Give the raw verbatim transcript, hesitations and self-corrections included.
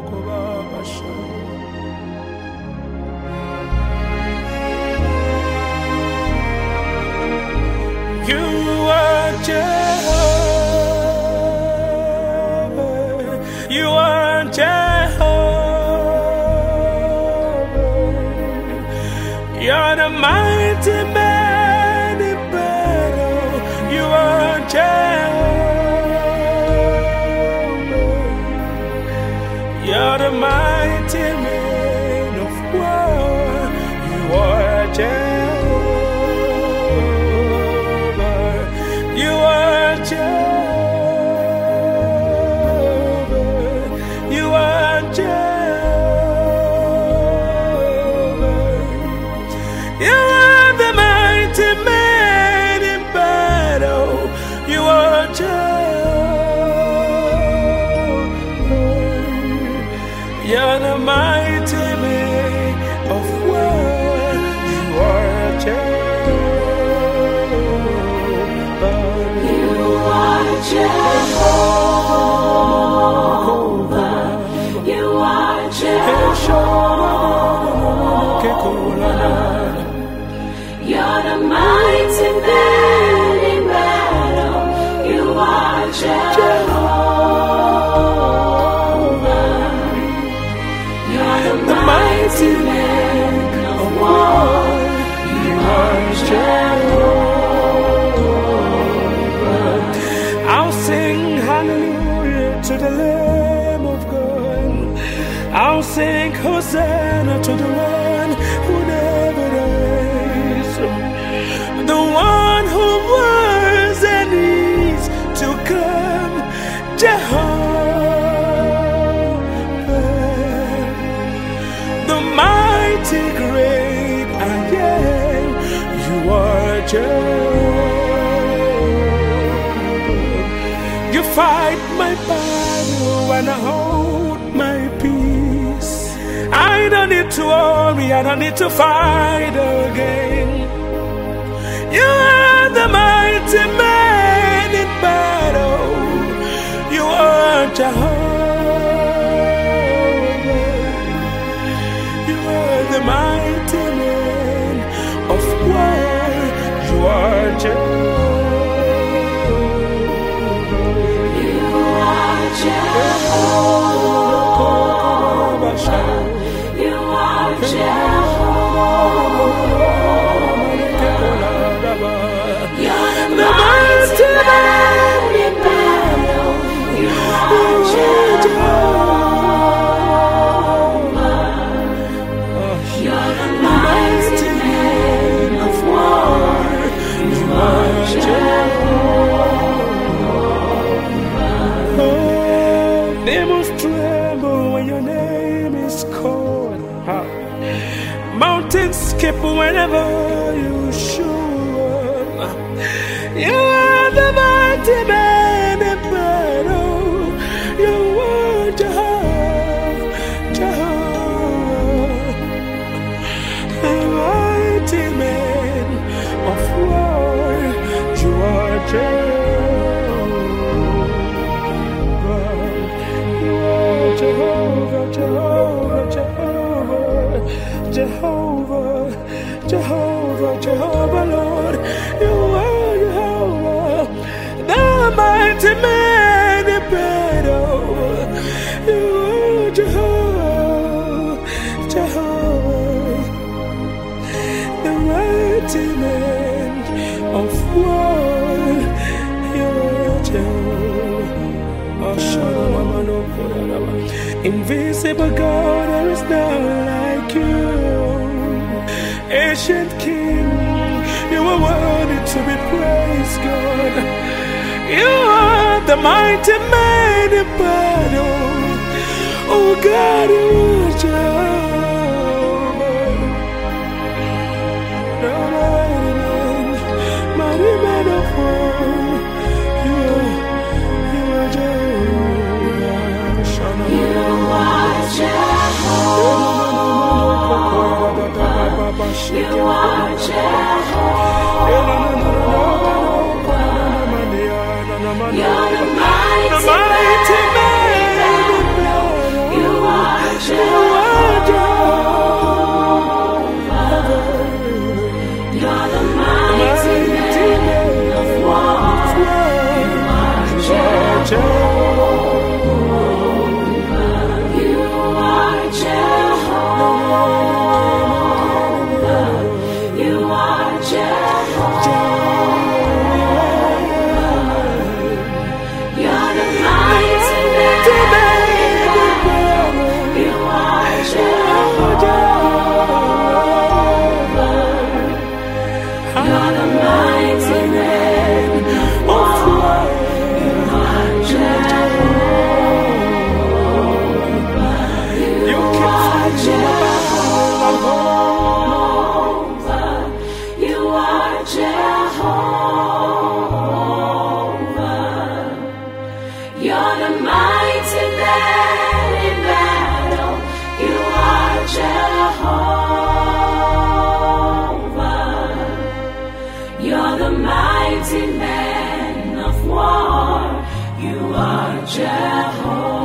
You are Jehovah. You are Jehovah. You're the mighty man in battle. You are Jehovah. You're the mighty man of war. You are Jehovah. You are Jehovah. You are Jehovah. You are the mighty man in battle. You are Jehovah. You're the mighty man of war. You are Jehovah. You are Jehovah. You are Jehovah. You're the mighty man in battle. You are Jehovah. You're the mighty man of war. You are Jehovah. I'll sing hallelujah to the Lamb of God. I'll sing Hosanna to the one who never dies, the one who was and is to come, Jehovah, the mighty great I am. You are Jehovah. You fight my battle and I hold my peace. I don't need to worry, I don't need to fight again. You are the mighty man in battle. You are Jehovah. You are the mighty man of war. You are Jehovah. You are Jehovah. You are Jehovah. You're the mighty man in battle. You are Jehovah. You're the mighty man of war. You are Jehovah. Oh, demons tremble when your name is called. Huh. Mountains skip whenever you show up. You are the mighty man in battle. You are Jehovah, Jehovah, the mighty man of war. You are Jehovah. You are Jehovah, Jehovah, Jehovah, Jehovah, Jehovah, Jehovah, Lord. You are Jehovah, the mighty man in battle. You are Jehovah, Jehovah, the mighty man of war. You are Jehovah. Invisible God, there is none like you. Ancient King, you are worthy to be praised, God. You are the mighty man in battle. Oh God, you are Jehovah. The mighty man, mighty man of war. You are, you are Jehovah. You are Jehovah. You are Jehovah. You're the mighty man. You are You're the mighty man of war. You are Jehovah.